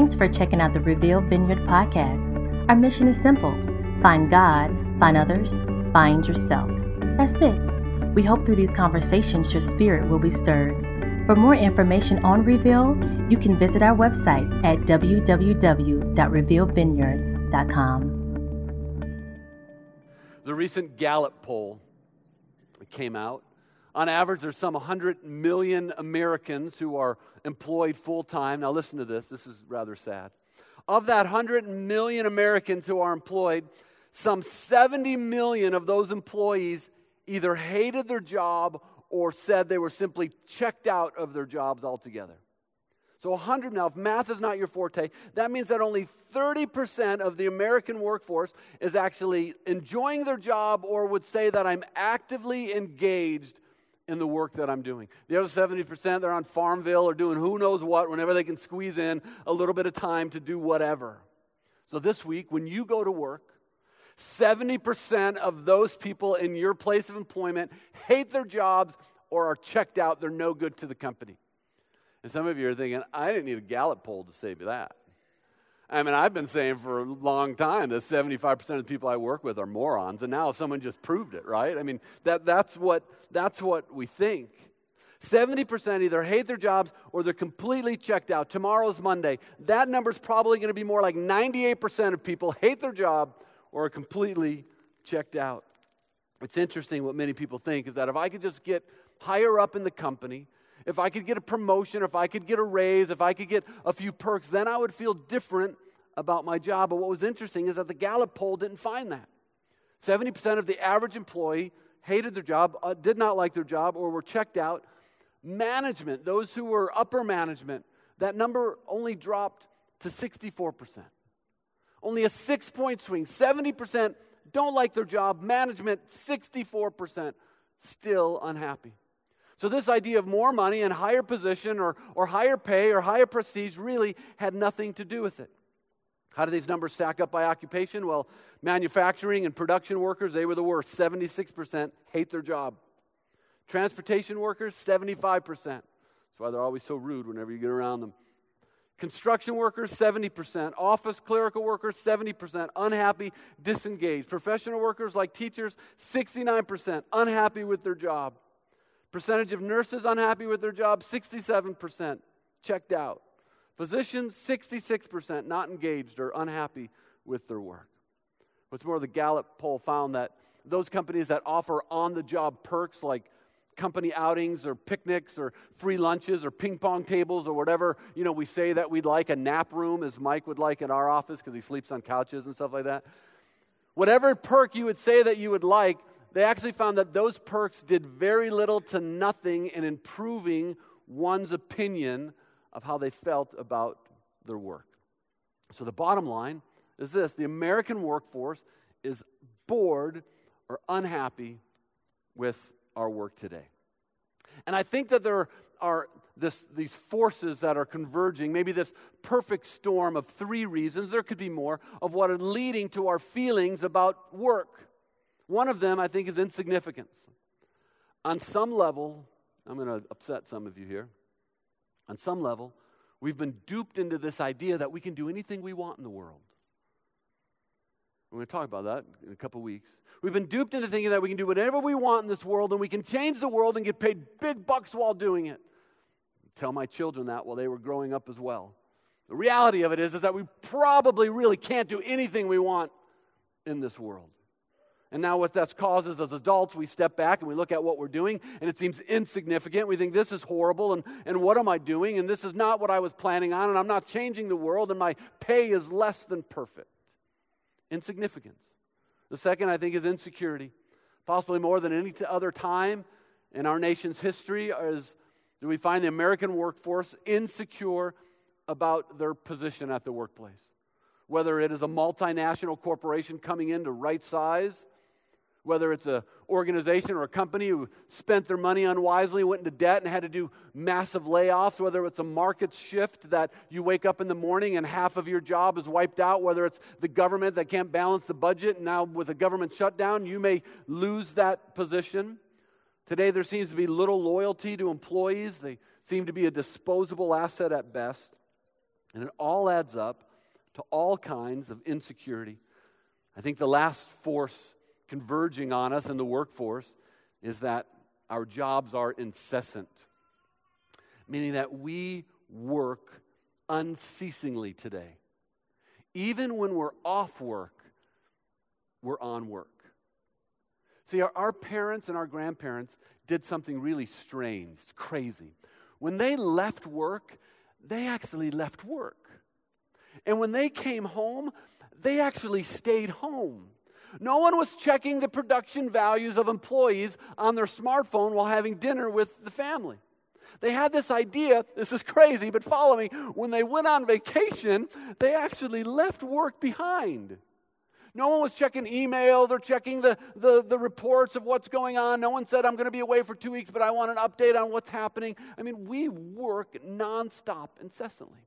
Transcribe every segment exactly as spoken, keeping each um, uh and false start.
Thanks for checking out the Reveal Vineyard podcast. Our mission is simple. Find God, find others, find yourself. That's it. We hope through these conversations your spirit will be stirred. For more information on Reveal, you can visit our website at w w w dot reveal vineyard dot com. The recent Gallup poll came out. On average, there's some one hundred million Americans who are employed full-time. Now listen to this. This is rather sad. Of that one hundred million Americans who are employed, some seventy million of those employees either hated their job or said they were simply checked out of their jobs altogether. So one hundred now, if math is not your forte, that means that only thirty percent of the American workforce is actually enjoying their job or would say that I'm actively engaged in the work that I'm doing. The other seventy percent, they're on Farmville or doing who knows what whenever they can squeeze in a little bit of time to do whatever. So this week, when you go to work, seventy percent of those people in your place of employment hate their jobs or are checked out. They're no good to the company. And some of you are thinking, I didn't need a Gallup poll to say that. I mean, I've been saying for a long time that seventy-five percent of the people I work with are morons, and now someone just proved it, right? I mean, that that's what that's what we think. seventy percent either hate their jobs or they're completely checked out. Tomorrow's Monday. That number's probably going to be more like ninety-eight percent of people hate their job or are completely checked out. It's interesting what many people think is that if I could just get higher up in the company, if I could get a promotion, if I could get a raise, if I could get a few perks, then I would feel different about my job. But what was interesting is that the Gallup poll didn't find that. seventy percent of the average employee hated their job, uh, did not like their job, or were checked out. Management, those who were upper management, that number only dropped to sixty-four percent. Only a six-point swing. seventy percent don't like their job. Management, sixty-four percent still unhappy. So this idea of more money and higher position or, or higher pay or higher prestige really had nothing to do with it. How do these numbers stack up by occupation? Well, manufacturing and production workers, they were the worst. seventy-six percent hate their job. Transportation workers, seventy-five percent. That's why they're always so rude whenever you get around them. Construction workers, seventy percent. Office clerical workers, seventy percent. Unhappy, disengaged. Professional workers like teachers, sixty-nine percent. Unhappy with their job. Percentage of nurses unhappy with their job, sixty-seven percent. Checked out. Physicians, sixty-six percent not engaged or unhappy with their work. What's more, the Gallup poll found that those companies that offer on-the-job perks like company outings or picnics or free lunches or ping pong tables or whatever, you know, we say that we'd like, a nap room as Mike would like in our office because he sleeps on couches and stuff like that. Whatever perk you would say that you would like, they actually found that those perks did very little to nothing in improving one's opinion of how they felt about their work. So the bottom line is this: the American workforce is bored or unhappy with our work today. And I think that there are this, these forces that are converging, maybe this perfect storm of three reasons, there could be more, of what are leading to our feelings about work. One of them, I think, is insignificance. On some level, I'm going to upset some of you here. On some level, we've been duped into this idea that we can do anything we want in the world. We're going to talk about that in a couple weeks. We've been duped into thinking that we can do whatever we want in this world and we can change the world and get paid big bucks while doing it. I tell my children that while they were growing up as well. The reality of it is, is that we probably really can't do anything we want in this world. And now what that causes as adults, we step back and we look at what we're doing, and it seems insignificant. We think this is horrible, and, and what am I doing? And this is not what I was planning on, and I'm not changing the world, and my pay is less than perfect. Insignificance. The second, I think, is insecurity. Possibly more than any other time in our nation's history is do we find the American workforce insecure about their position at the workplace. Whether it is a multinational corporation coming in to right size, whether it's an organization or a company who spent their money unwisely, went into debt and had to do massive layoffs, whether it's a market shift that you wake up in the morning and half of your job is wiped out, whether it's the government that can't balance the budget, and now with a government shutdown, you may lose that position. Today, there seems to be little loyalty to employees. They seem to be a disposable asset at best. And it all adds up to all kinds of insecurity. I think the last force converging on us in the workforce is that our jobs are incessant, meaning that we work unceasingly today. Even when we're off work, we're on work. See, our, our parents and our grandparents did something really strange, it's crazy. When they left work, they actually left work. And when they came home, they actually stayed home. No one was checking the production values of employees on their smartphone while having dinner with the family. They had this idea, this is crazy, but follow me, when they went on vacation, they actually left work behind. No one was checking emails or checking the, the, the reports of what's going on. No one said, I'm going to be away for two weeks, but I want an update on what's happening. I mean, we work nonstop, incessantly.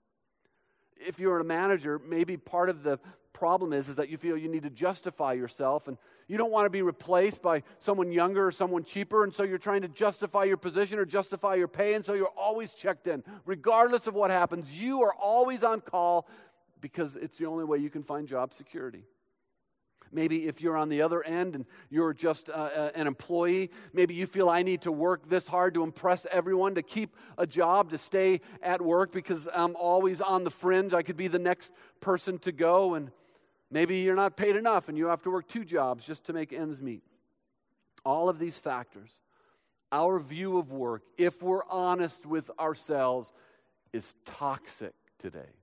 If you're a manager, maybe part of the problem is, is that you feel you need to justify yourself, and you don't want to be replaced by someone younger or someone cheaper, and so you're trying to justify your position or justify your pay, and so you're always checked in. Regardless of what happens, you are always on call because it's the only way you can find job security. Maybe if you're on the other end and you're just uh, an employee, maybe you feel I need to work this hard to impress everyone, to keep a job, to stay at work because I'm always on the fringe. I could be the next person to go, and maybe you're not paid enough and you have to work two jobs just to make ends meet. All of these factors, our view of work, if we're honest with ourselves, is toxic today.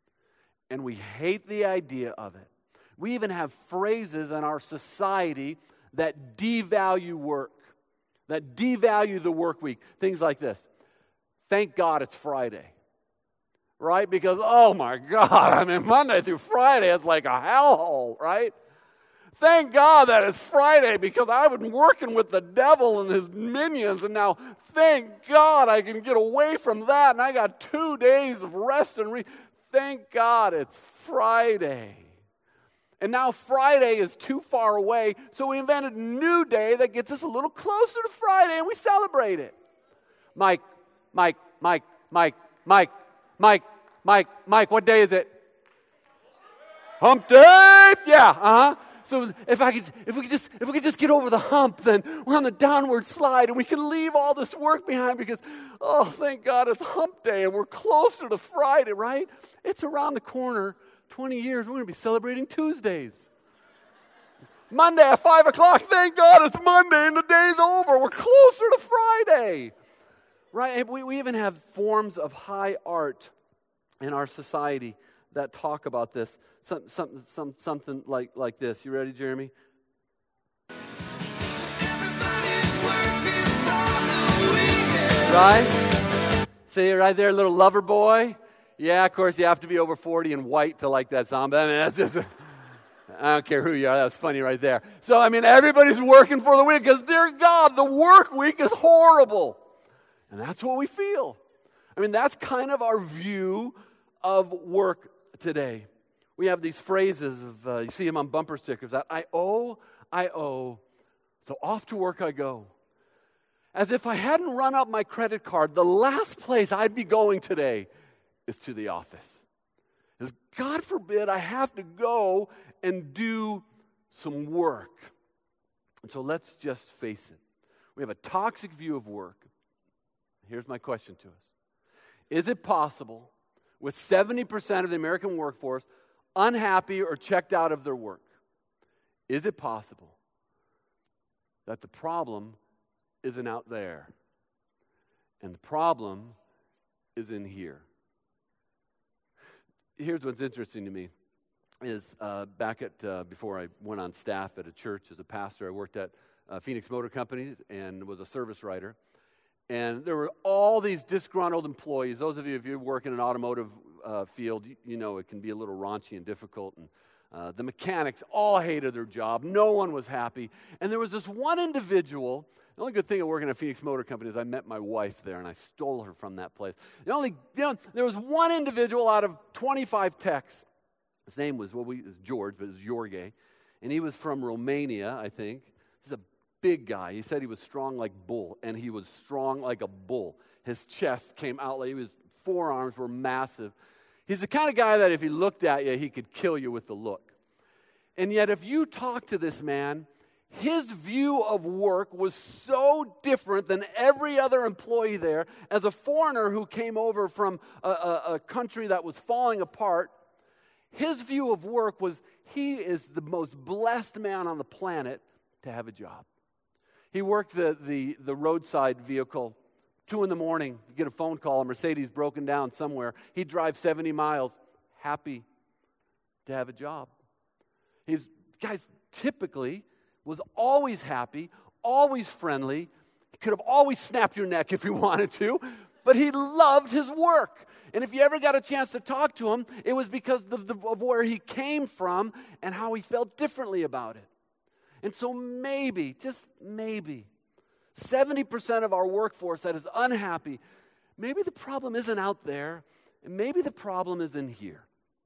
And we hate the idea of it. We even have phrases in our society that devalue work, that devalue the work week. Things like this. Thank God it's Friday. Right? Because, oh my God, I mean, Monday through Friday, it's like a hellhole, right? Thank God that it's Friday because I've been working with the devil and his minions, and now thank God I can get away from that, and I got two days of rest and re- thank God it's Friday. And now Friday is too far away, so we invented a new day that gets us a little closer to Friday, and we celebrate it. Mike, Mike, Mike, Mike, Mike, Mike, Mike, Mike, what day is it? Hump day? Yeah, uh-huh. So if I could, if we could just, if we could just get over the hump, then we're on the downward slide, and we can leave all this work behind because, oh, thank God it's hump day, and we're closer to Friday, right? It's around the corner. twenty years, we're going to be celebrating Tuesdays. Monday at five o'clock, thank God it's Monday and the day's over. We're closer to Friday. Right? We, we even have forms of high art in our society that talk about this. Some, some, some, something like, like this. You ready, Jeremy? Right? See right there, little lover boy. Yeah, of course, you have to be over forty and white to like that song. But I mean, that's just, I don't care who you are. That was funny right there. So, I mean, everybody's working for the week because, dear God, the work week is horrible. And that's what we feel. I mean, that's kind of our view of work today. We have these phrases, of, uh, you see them on bumper stickers, that I owe, I owe, so off to work I go. As if I hadn't run up my credit card, the last place I'd be going today is to the office. Because God forbid I have to go and do some work. And so let's just face it. We have a toxic view of work. Here's my question to us. Is it possible, with seventy percent of the American workforce unhappy or checked out of their work, is it possible that the problem isn't out there and the problem is in here? Here's what's interesting to me is uh, back at, uh, before I went on staff at a church as a pastor, I worked at uh, Phoenix Motor Company and was a service writer. And there were all these disgruntled employees. Those of you, if you work in an automotive uh, field, you, you know it can be a little raunchy and difficult. And uh, the mechanics all hated their job. No one was happy. And there was this one individual. The only good thing of working at Phoenix Motor Company is I met my wife there, and I stole her from that place. The only, you know, there was one individual out of twenty-five techs. His name was, well, we, it was George, but it was Jorge. And he was from Romania, I think. He's a big guy. He said he was strong like bull, and he was strong like a bull. His chest came out like his forearms were massive. He's the kind of guy that if he looked at you, he could kill you with the look. And yet if you talk to this man, his view of work was so different than every other employee there. As a foreigner who came over from a, a, a country that was falling apart, his view of work was he is the most blessed man on the planet to have a job. He worked the, the, the roadside vehicle. Two in the morning, you get a phone call, a Mercedes broken down somewhere. He'd drive seventy miles, happy to have a job. He's, guys, typically was always happy, always friendly. He could have always snapped your neck if he wanted to, but he loved his work. And if you ever got a chance to talk to him, it was because of, the, of where he came from and how he felt differently about it. And so maybe, just maybe, seventy percent of our workforce that is unhappy, maybe the problem isn't out there, and maybe the problem is in here.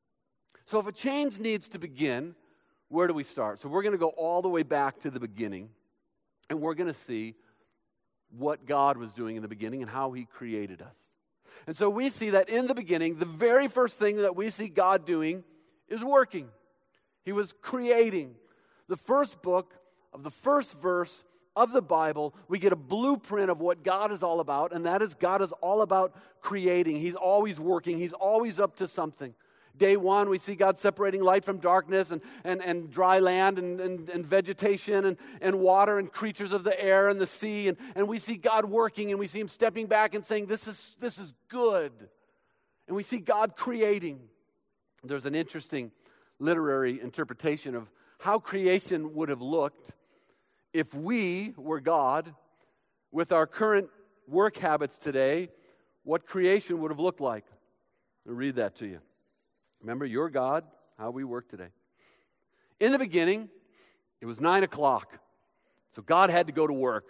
So if a change needs to begin, where do we start? So we're going to go all the way back to the beginning, and we're going to see what God was doing in the beginning and how he created us. And so we see that in the beginning, the very first thing that we see God doing is working. He was creating. The first book of the first verse of the Bible, we get a blueprint of what God is all about, and that is God is all about creating. He's always working. He's always up to something. Day one, we see God separating light from darkness and, and, and dry land and, and, and vegetation and, and water and creatures of the air and the sea. And, and we see God working, and we see him stepping back and saying, this is, this is good. And we see God creating. There's an interesting literary interpretation of how creation would have looked if we were God with our current work habits today, what creation would have looked like. I'll read that to you. Remember, you're God, how we work today. In the beginning, it was nine o'clock, so God had to go to work.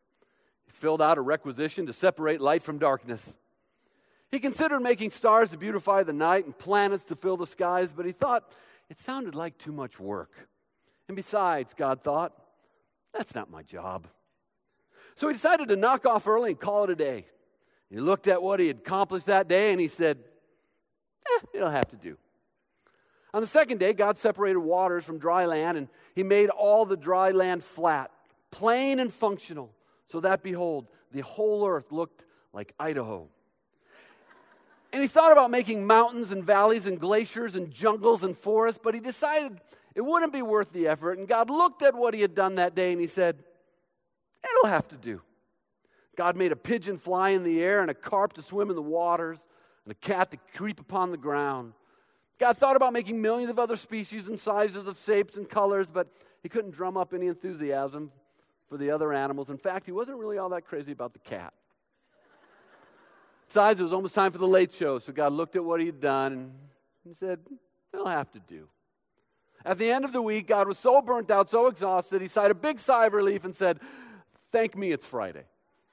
He filled out a requisition to separate light from darkness. He considered making stars to beautify the night and planets to fill the skies, but he thought it sounded like too much work. And besides, God thought, that's not my job. So he decided to knock off early and call it a day. He looked at what he had accomplished that day, and he said, eh, it'll have to do. On the second day, God separated waters from dry land, and he made all the dry land flat, plain and functional, so that, behold, the whole earth looked like Idaho. And he thought about making mountains and valleys and glaciers and jungles and forests, but he decided it wouldn't be worth the effort. And God looked at what he had done that day, and he said, it'll have to do. God made a pigeon fly in the air and a carp to swim in the waters and a cat to creep upon the ground. God thought about making millions of other species and sizes of shapes and colors, but he couldn't drum up any enthusiasm for the other animals. In fact, he wasn't really all that crazy about the cat. Besides, it was almost time for the late show, so God looked at what he had done and he said, it'll have to do. At the end of the week, God was so burnt out, so exhausted, he sighed a big sigh of relief and said, thank me, it's Friday.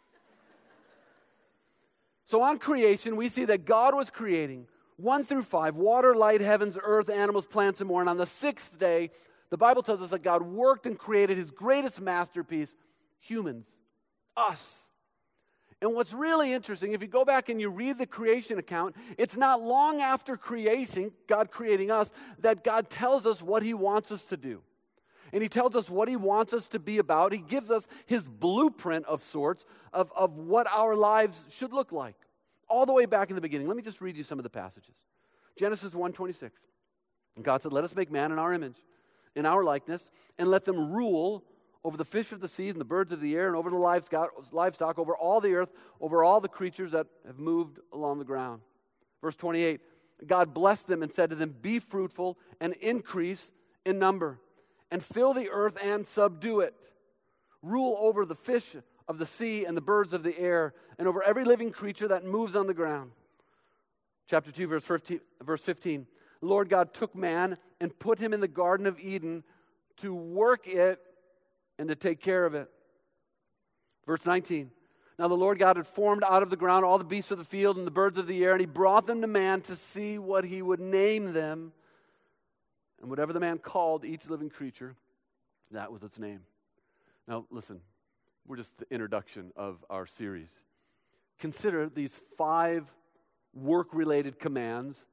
So on creation, we see that God was creating one through five, water, light, heavens, earth, animals, plants, and more. And on the sixth day, the Bible tells us that God worked and created his greatest masterpiece, humans, us. And what's really interesting, if you go back and you read the creation account, it's not long after creation, God creating us, that God tells us what he wants us to do. And he tells us what he wants us to be about. He gives us his blueprint of sorts of, of what our lives should look like. All the way back in the beginning. Let me just read you some of the passages. Genesis one twenty-six. And God said, let us make man in our image, in our likeness, and let them rule over the fish of the seas and the birds of the air and over the livestock, livestock, over all the earth, over all the creatures that have moved along the ground. Verse twenty-eight. God blessed them and said to them, be fruitful and increase in number, and fill the earth and subdue it. Rule over the fish of the sea and the birds of the air, and over every living creature that moves on the ground. Chapter two, verse fifteen. The Lord God took man and put him in the Garden of Eden to work it and to take care of it. Verse nineteen. Now the Lord God had formed out of the ground all the beasts of the field and the birds of the air, and he brought them to man to see what he would name them. And whatever the man called each living creature, that was its name. Now listen, we're just the introduction of our series. Consider these five work-related commands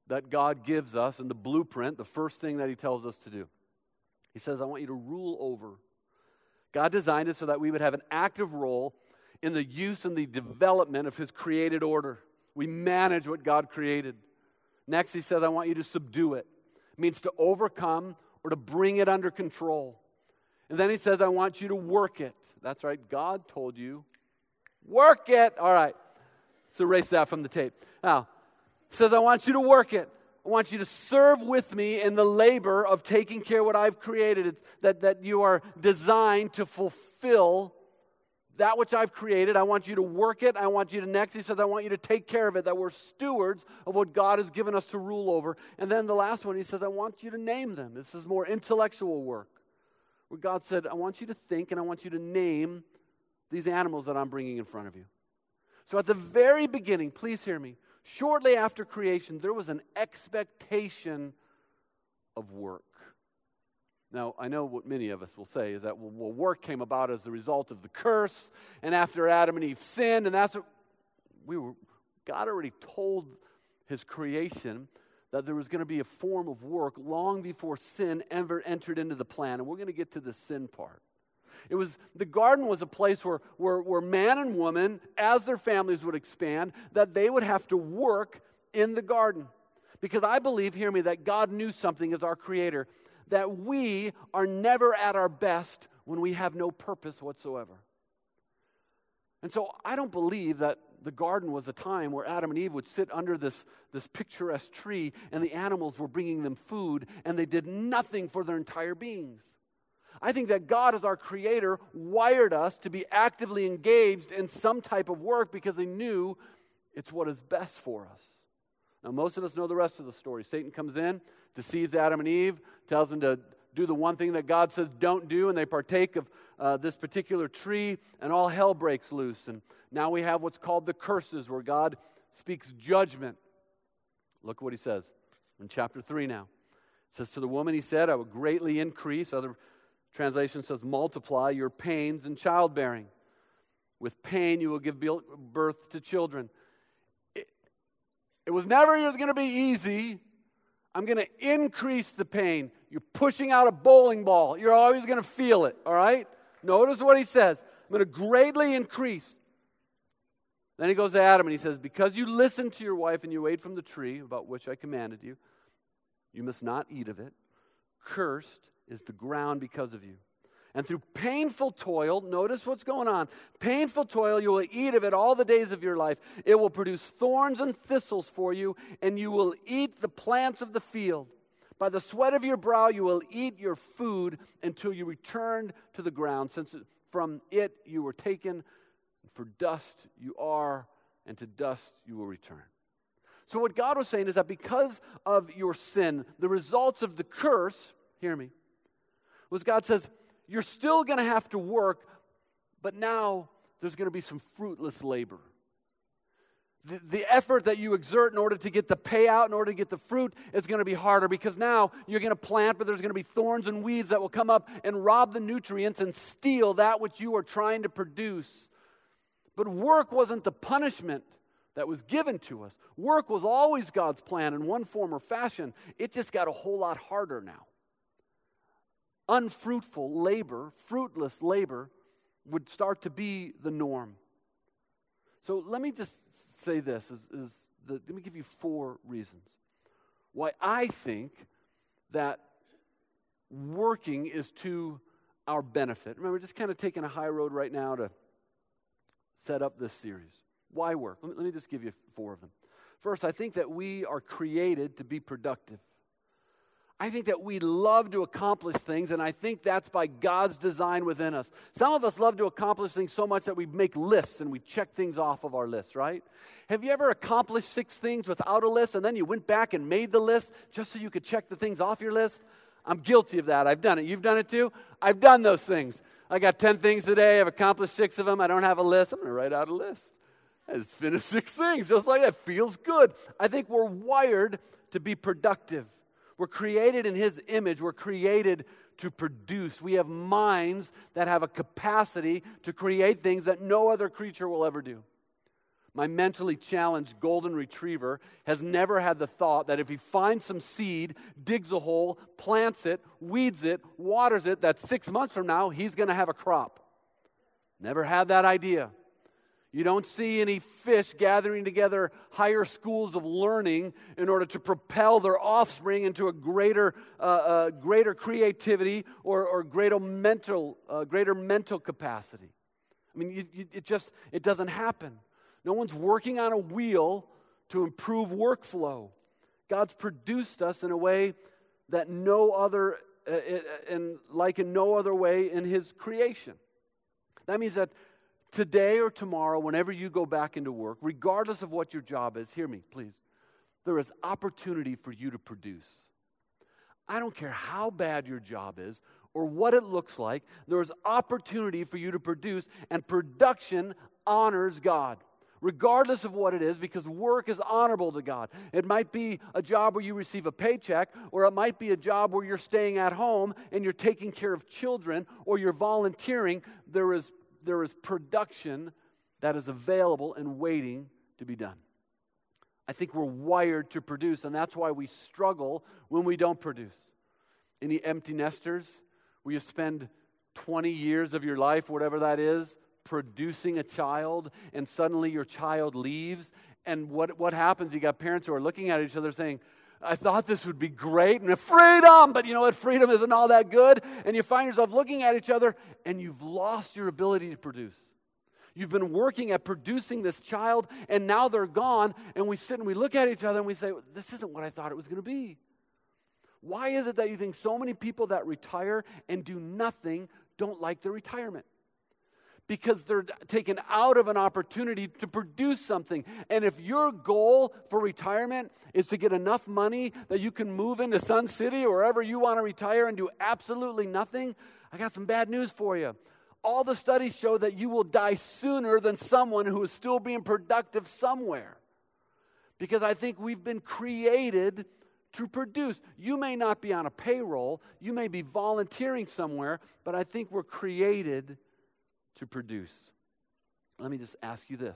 that God gives us in the blueprint, the first thing that he tells us to do. He says, I want you to rule over. God designed it so that we would have an active role in the use and the development of his created order. We manage what God created. Next, he says, I want you to subdue it. It means to overcome or to bring it under control. And then he says, I want you to work it. That's right, God told you, work it. All right, let's erase that from the tape. Now, he says, I want you to work it. I want you to serve with me in the labor of taking care of what I've created. It's that, that you are designed to fulfill that which I've created. I want you to work it. I want you to next, he says, I want you to take care of it, that we're stewards of what God has given us to rule over. And then the last one, he says, I want you to name them. This is more intellectual work, where God said, I want you to think and I want you to name these animals that I'm bringing in front of you. So at the very beginning, please hear me, shortly after creation, there was an expectation of work. Now, I know what many of us will say is that, well, well, work came about as the result of the curse, and after Adam and Eve sinned, and that's what we were, God already told his creation that there was going to be a form of work long before sin ever entered into the plan, and we're going to get to the sin part. It was, the garden was a place where, where, where man and woman, as their families would expand, that they would have to work in the garden. Because I believe, hear me, that God knew something as our creator, that we are never at our best when we have no purpose whatsoever. And so I don't believe that the garden was a time where Adam and Eve would sit under this, this picturesque tree and the animals were bringing them food and they did nothing for their entire beings. I think that God, as our creator, wired us to be actively engaged in some type of work because he knew it's what is best for us. Now, most of us know the rest of the story. Satan comes in, deceives Adam and Eve, tells them to do the one thing that God says don't do, and they partake of uh, this particular tree, and all hell breaks loose. And now we have what's called the curses, where God speaks judgment. Look what he says in chapter three now. It says, to the woman he said, I will greatly increase. Other translation says, multiply your pains in childbearing. With pain you will give birth to children. It, it was never going to be easy. I'm going to increase the pain. You're pushing out a bowling ball. You're always going to feel it, all right? Notice what he says. I'm going to greatly increase. Then he goes to Adam and he says, because you listened to your wife and you ate from the tree about which I commanded you, you must not eat of it. Cursed is the ground because of you. And through painful toil, notice what's going on. Painful toil, you will eat of it all the days of your life. It will produce thorns and thistles for you, and you will eat the plants of the field. By the sweat of your brow you will eat your food until you return to the ground, since from it you were taken. For dust you are, and to dust you will return. So what God was saying is that because of your sin, the results of the curse, hear me, was God says, you're still going to have to work, but now there's going to be some fruitless labor. The, the effort that you exert in order to get the payout, in order to get the fruit, is going to be harder because now you're going to plant, but there's going to be thorns and weeds that will come up and rob the nutrients and steal that which you are trying to produce. But work wasn't the punishment that was given to us. Work was always God's plan in one form or fashion. It just got a whole lot harder now. Unfruitful labor, fruitless labor, would start to be the norm. So let me just say this, is, is the, let me give you four reasons why I think that working is to our benefit. Remember, we're just kind of taking a high road right now to set up this series. Why work? Let me, let me just give you four of them. First, I think that we are created to be productive. I think that we love to accomplish things, and I think that's by God's design within us. Some of us love to accomplish things so much that we make lists and we check things off of our list, right? Have you ever accomplished six things without a list, and then you went back and made the list just so you could check the things off your list? I'm guilty of that. I've done it. You've done it too? I've done those things. I got ten things today. I've accomplished six of them. I don't have a list. I'm going to write out a list. I just finished six things just like that. Feels good. I think we're wired to be productive. We're created in his image. We're created to produce. We have minds that have a capacity to create things that no other creature will ever do. My mentally challenged golden retriever has never had the thought that if he finds some seed, digs a hole, plants it, weeds it, waters it, that six months from now he's going to have a crop. Never had that idea. You don't see any fish gathering together higher schools of learning in order to propel their offspring into a greater, uh, uh, greater creativity or, or greater mental, uh, greater mental capacity. I mean, you, you, it just it doesn't happen. No one's working on a wheel to improve workflow. God's produced us in a way that no other, uh, in, like in no other way in His creation. That means that today or tomorrow, whenever you go back into work, regardless of what your job is, hear me, please, there is opportunity for you to produce. I don't care how bad your job is or what it looks like, there is opportunity for you to produce, and production honors God. Regardless of what it is, because work is honorable to God. It might be a job where you receive a paycheck, or it might be a job where you're staying at home and you're taking care of children, or you're volunteering. There is, there is production that is available and waiting to be done. I think we're wired to produce, and that's why we struggle when we don't produce. Any empty nesters where you spend twenty years of your life, whatever that is, producing a child, and suddenly your child leaves, and what, what happens? You got parents who are looking at each other saying, I thought this would be great, and freedom, but you know what, freedom isn't all that good, and you find yourself looking at each other, and you've lost your ability to produce. You've been working at producing this child, and now they're gone, and we sit and we look at each other, and we say, this isn't what I thought it was going to be. Why is it that you think so many people that retire and do nothing don't like their retirement? Because they're taken out of an opportunity to produce something. And if your goal for retirement is to get enough money that you can move into Sun City or wherever you want to retire and do absolutely nothing, I got some bad news for you. All the studies show that you will die sooner than someone who is still being productive somewhere. Because I think we've been created to produce. You may not be on a payroll, you may be volunteering somewhere, but I think we're created to produce. Let me just ask you this.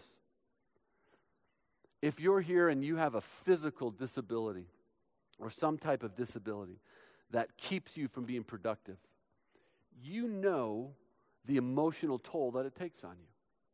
If you're here and you have a physical disability or some type of disability that keeps you from being productive, you know the emotional toll that it takes on you.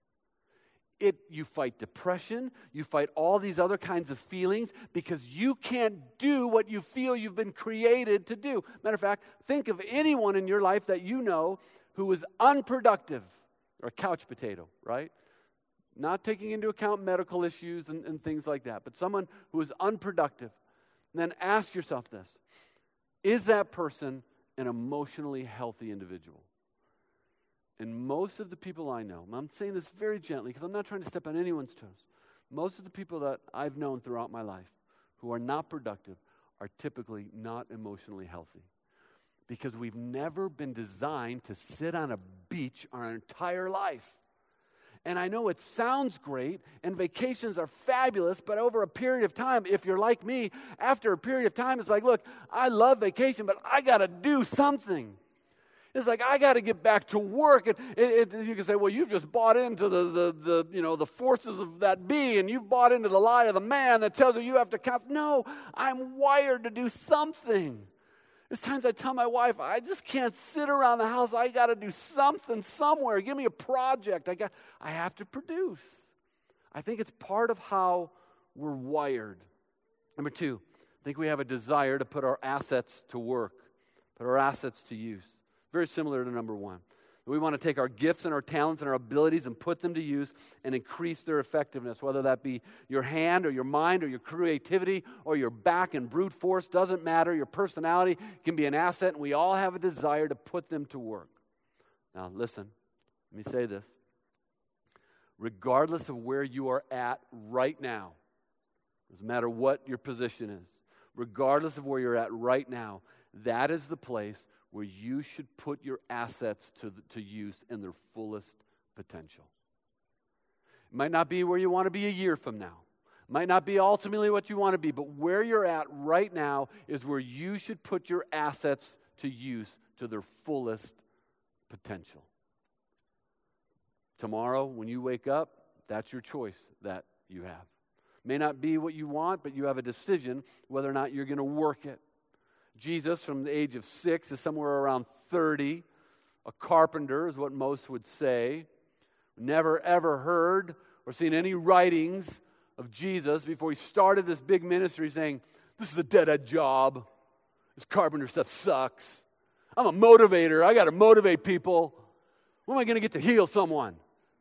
It, you fight depression, you fight all these other kinds of feelings because you can't do what you feel you've been created to do. Matter of fact, think of anyone in your life that you know who is unproductive. Or a couch potato, right? Not taking into account medical issues and, and things like that, but someone who is unproductive. And then ask yourself this. Is that person an emotionally healthy individual? And most of the people I know, and I'm saying this very gently because I'm not trying to step on anyone's toes. Most of the people that I've known throughout my life who are not productive are typically not emotionally healthy. Because we've never been designed to sit on a beach our entire life. And I know it sounds great, and vacations are fabulous, but over a period of time, if you're like me, after a period of time, it's like, look, I love vacation, but I got to do something. It's like, I got to get back to work. And it, it, you can say, well, you've just bought into the, the, the, you know, the forces of that bee, and you've bought into the lie of the man that tells you you have to count. No, I'm wired to do something. There's times I tell my wife, I just can't sit around the house. I got to do something somewhere. Give me a project. I got. I have to produce. I think it's part of how we're wired. Number two, I think we have a desire to put our assets to work, put our assets to use. Very similar to number one. We want to take our gifts and our talents and our abilities and put them to use and increase their effectiveness, whether that be your hand or your mind or your creativity or your back and brute force, doesn't matter. Your personality can be an asset, and we all have a desire to put them to work. Now, listen, let me say this. Regardless of where you are at right now, doesn't matter what your position is, regardless of where you're at right now, that is the place where you should put your assets to, to use in their fullest potential. It might not be where you want to be a year from now. It might not be ultimately what you want to be, but where you're at right now is where you should put your assets to use to their fullest potential. Tomorrow, when you wake up, That's your choice that you have. May not be what you want, but you have a decision whether or not you're going to work it. Jesus, from the age of six, is somewhere around thirty. A carpenter is what most would say. Never ever heard or seen any writings of Jesus before he started this big ministry saying, this is a dead-end job. This carpenter stuff sucks. I'm a motivator. I got to motivate people. When am I going to get to heal someone?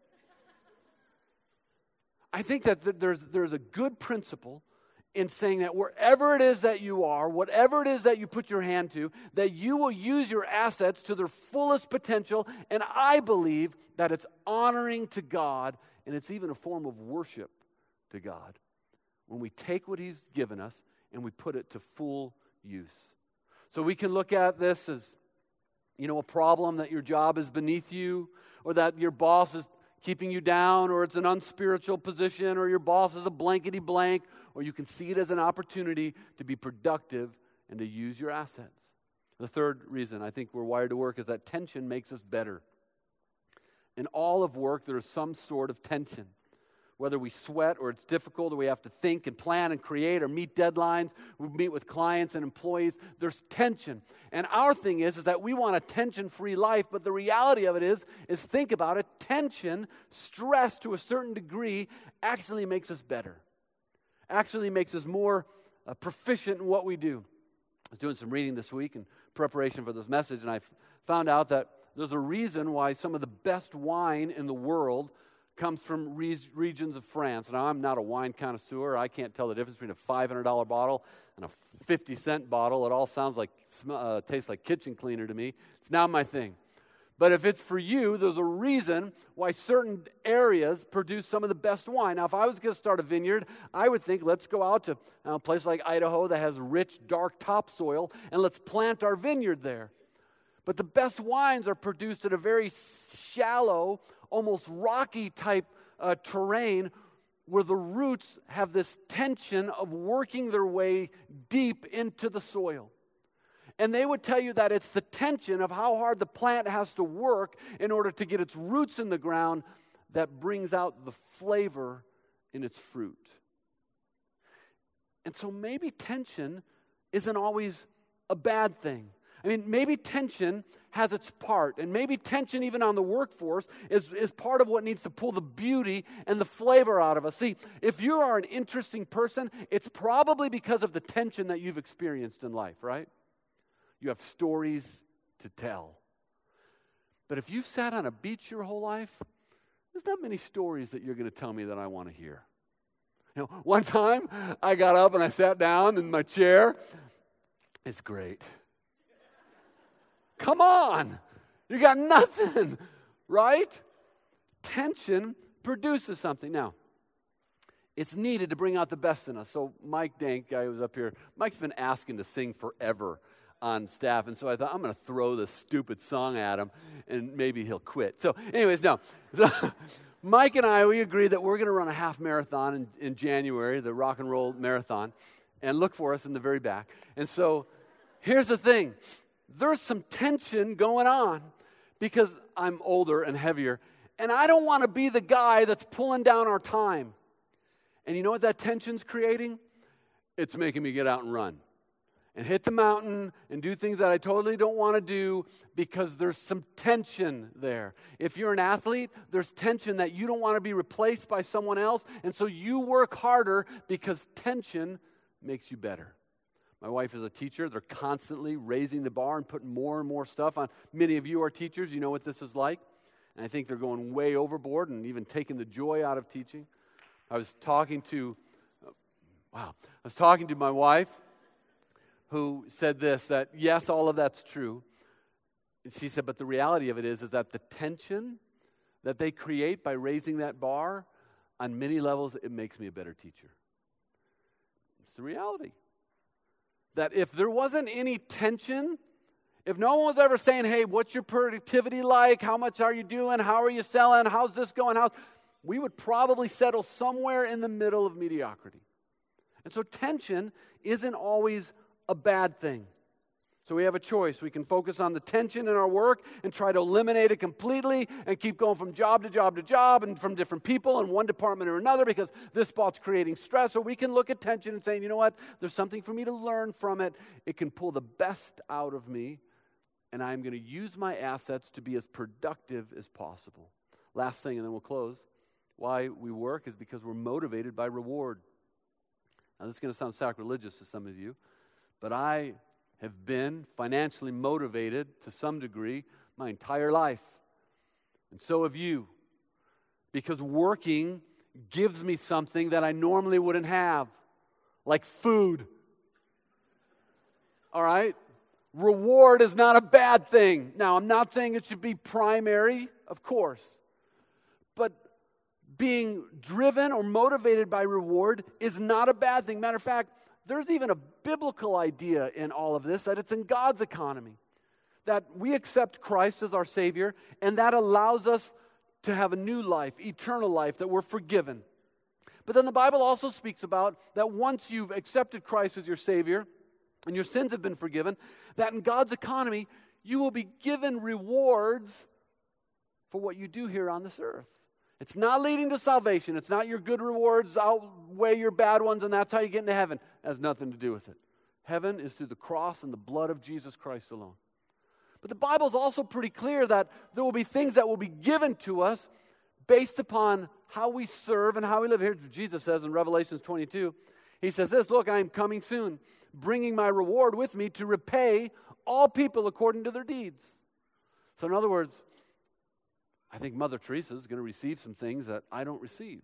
I think that there's, there's a good principle in saying that wherever it is that you are, whatever it is that you put your hand to, that you will use your assets to their fullest potential. And I believe that it's honoring to God, and it's even a form of worship to God when we take what he's given us and we put it to full use. So we can look at this as, you know, a problem that your job is beneath you, or that your boss is keeping you down, or it's an unspiritual position, or your boss is a blankety blank, or you can see it as an opportunity to be productive and to use your assets. The third reason I think we're wired to work is that tension makes us better. In all of work, there is some sort of tension. Whether we sweat or it's difficult or we have to think and plan and create or meet deadlines, we meet with clients and employees, there's tension. And our thing is, is that we want a tension-free life, but the reality of it is, is think about it, tension, stress to a certain degree actually makes us better. Actually makes us more uh, proficient in what we do. I was doing some reading this week in preparation for this message, and I f- found out that there's a reason why some of the best wine in the world comes from re- regions of France. Now, I'm not a wine connoisseur. I can't tell the difference between a five hundred dollars bottle and a fifty cent bottle. It all sounds like, uh, tastes like kitchen cleaner to me. It's not my thing. But if it's for you, there's a reason why certain areas produce some of the best wine. Now, if I was going to start a vineyard, I would think, let's go out to a place like Idaho that has rich, dark topsoil, and let's plant our vineyard there. But the best wines are produced in a very shallow, almost rocky type uh, terrain where the roots have this tension of working their way deep into the soil. And they would tell you that it's the tension of how hard the plant has to work in order to get its roots in the ground that brings out the flavor in its fruit. And so maybe tension isn't always a bad thing. I mean, maybe tension has its part, and maybe tension even on the workforce is, is part of what needs to pull the beauty and the flavor out of us. See, if you are an interesting person, it's probably because of the tension that you've experienced in life, right? You have stories to tell. But if you've sat on a beach your whole life, there's not many stories that you're going to tell me that I want to hear. You know, one time I got up and I sat down in my chair. It's great. Come on. You got nothing, right? Tension produces something. Now, it's needed to bring out the best in us. So Mike Dank, guy who was up here, Mike's been asking to sing forever on staff. And so I thought, I'm going to throw this stupid song at him, and maybe he'll quit. So anyways, no. So Mike and I, we agreed that we're going to run a half marathon in, in January, the Rock and Roll Marathon, and look for us in the very back. And so here's the thing. There's some tension going on because I'm older and heavier, and I don't want to be the guy that's pulling down our time. And you know what that tension's creating? It's making me get out and run and hit the mountain and do things that I totally don't want to do because there's some tension there. If you're an athlete, there's tension that you don't want to be replaced by someone else, and so you work harder because tension makes you better. My wife is a teacher. They're constantly raising the bar and putting more and more stuff on. Many of you are teachers. You know what this is like. And I think they're going way overboard and even taking the joy out of teaching. I was talking to, uh, wow, I was talking to my wife who said this, that yes, all of that's true. And she said, but the reality of it is, is that the tension that they create by raising that bar, on many levels, it makes me a better teacher. It's the reality. That if there wasn't any tension, if no one was ever saying, hey, what's your productivity like? How much are you doing? How are you selling? How's this going? How? We would probably settle somewhere in the middle of mediocrity. And so tension isn't always a bad thing. So we have a choice. We can focus on the tension in our work and try to eliminate it completely and keep going from job to job to job and from different people in one department or another because this spot's creating stress. Or we can look at tension and say, you know what, there's something for me to learn from it. It can pull the best out of me, and I'm going to use my assets to be as productive as possible. Last thing, and then we'll close. Why we work is because we're motivated by reward. Now, this is going to sound sacrilegious to some of you, but I have been financially motivated to some degree my entire life. And so have you. Because working gives me something that I normally wouldn't have, like food. All right? Reward is not a bad thing. Now, I'm not saying it should be primary, of course. But being driven or motivated by reward is not a bad thing. Matter of fact, there's even a biblical idea in all of this, that it's in God's economy, that we accept Christ as our Savior, and that allows us to have a new life, eternal life, that we're forgiven. But then the Bible also speaks about that once you've accepted Christ as your Savior and your sins have been forgiven, that in God's economy, you will be given rewards for what you do here on this earth. It's not leading to salvation. It's not your good rewards outweigh your bad ones, and that's how you get into heaven. It has nothing to do with it. Heaven is through the cross and the blood of Jesus Christ alone. But the Bible's also pretty clear that there will be things that will be given to us based upon how we serve and how we live. Here's what Jesus says in Revelation twenty-two. He says this, look, I am coming soon, bringing my reward with me to repay all people according to their deeds. So in other words, I think Mother Teresa is going to receive some things that I don't receive.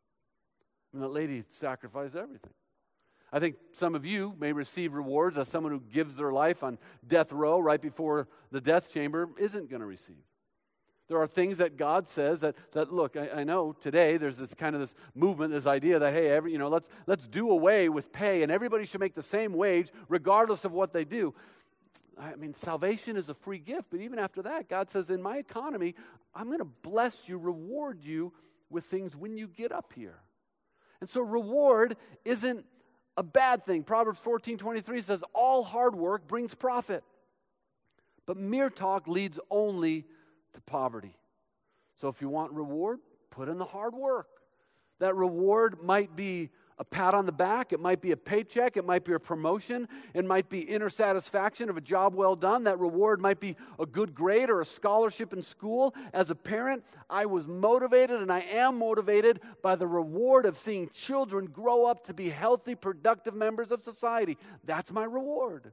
I mean, that lady sacrificed everything. I think some of you may receive rewards as someone who gives their life on death row right before the death chamber isn't going to receive. There are things that God says that, that look, I, I know today there's this kind of this movement, this idea that, hey, every, you know, let's, let's do away with pay and everybody should make the same wage regardless of what they do. I mean, salvation is a free gift, but even after that, God says, in my economy, I'm going to bless you, reward you with things when you get up here. And so reward isn't a bad thing. Proverbs fourteen twenty-three says, all hard work brings profit, but mere talk leads only to poverty. So if you want reward, put in the hard work. That reward might be a pat on the back, it might be a paycheck, it might be a promotion, it might be inner satisfaction of a job well done. That reward might be a good grade or a scholarship in school. As a parent, I was motivated and I am motivated by the reward of seeing children grow up to be healthy, productive members of society. That's my reward.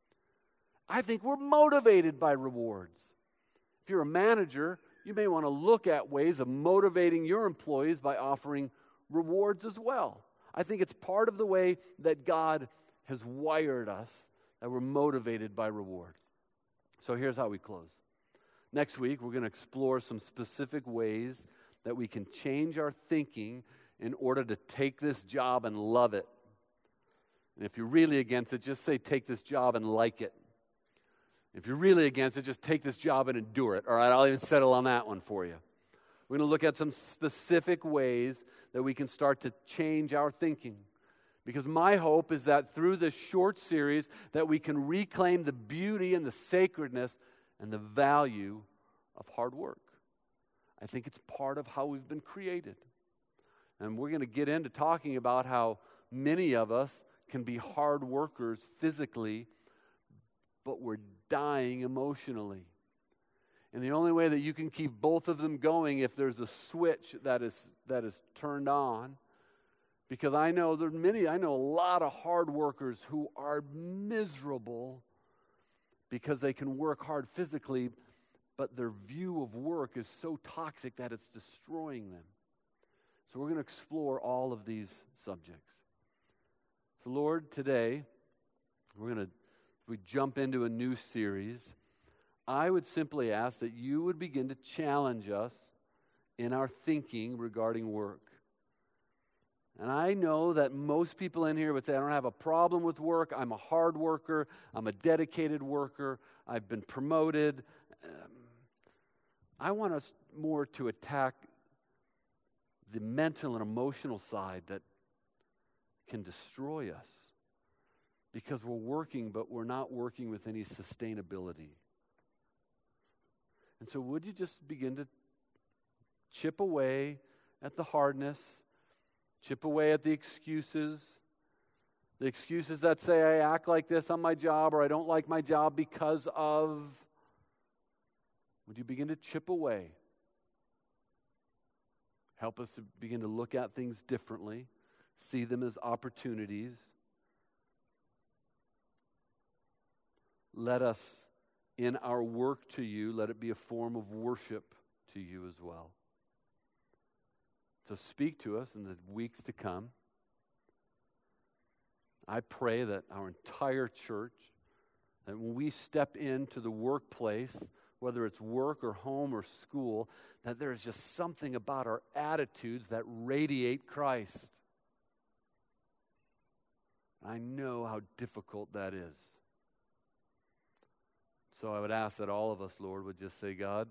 I think we're motivated by rewards. If you're a manager, you may want to look at ways of motivating your employees by offering rewards as well. I think it's part of the way that God has wired us, that we're motivated by reward. So here's how we close. Next week, we're going to explore some specific ways that we can change our thinking in order to take this job and love it. And if you're really against it, just say, take this job and like it. If you're really against it, just take this job and endure it. All right, I'll even settle on that one for you. We're going to look at some specific ways that we can start to change our thinking. Because my hope is that through this short series that we can reclaim the beauty and the sacredness and the value of hard work. I think it's part of how we've been created. And we're going to get into talking about how many of us can be hard workers physically, but we're dying emotionally. And the only way that you can keep both of them going if there's a switch that is that is turned on. Because I know there are many, I know a lot of hard workers who are miserable because they can work hard physically, but their view of work is so toxic that it's destroying them. So we're going to explore all of these subjects. So Lord, today, we're going to we jump into a new series. I would simply ask that you would begin to challenge us in our thinking regarding work. And I know that most people in here would say, I don't have a problem with work. I'm a hard worker. I'm a dedicated worker. I've been promoted. Um, I want us more to attack the mental and emotional side that can destroy us. because we're working, but we're not working with any sustainability. And so would you just begin to chip away at the hardness, chip away at the excuses, the excuses that say I act like this on my job or I don't like my job because of. Would you begin to chip away? Help us to begin to look at things differently, see them as opportunities. Let us, in our work to you, let it be a form of worship to you as well. So speak to us in the weeks to come. I pray that our entire church, that when we step into the workplace, whether it's work or home or school, that there's just something about our attitudes that radiate Christ. I know how difficult that is. So I would ask that all of us, Lord, would just say, God,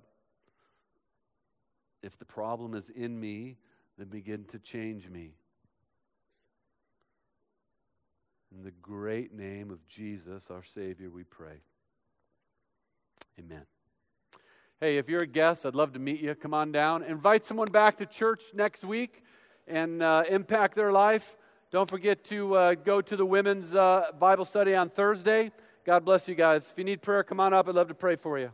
if the problem is in me, then begin to change me. In the great name of Jesus, our Savior, we pray. Amen. Hey, if you're a guest, I'd love to meet you. Come on down. Invite someone back to church next week and uh, impact their life. Don't forget to uh, go to the women's uh, Bible study on Thursday. God bless you guys. If you need prayer, come on up. I'd love to pray for you.